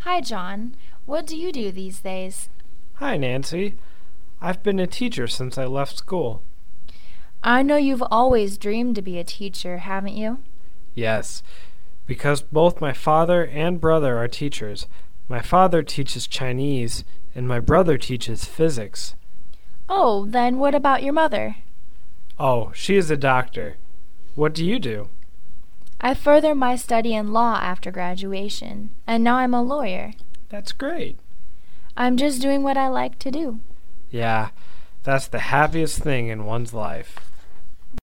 Hi, John. What do you do these days? Hi, Nancy. I've been a teacher since I left school. I know you've always dreamed to be a teacher, haven't you? Yes, because both my father and brother are teachers. My father teaches Chinese, and my brother teaches physics. Oh, then what about your mother? Oh, she is a doctor. What do you do? I furthered my study in law after graduation, and now I'm a lawyer. That's great. I'm just doing what I like to do. Yeah, that's the happiest thing in one's life.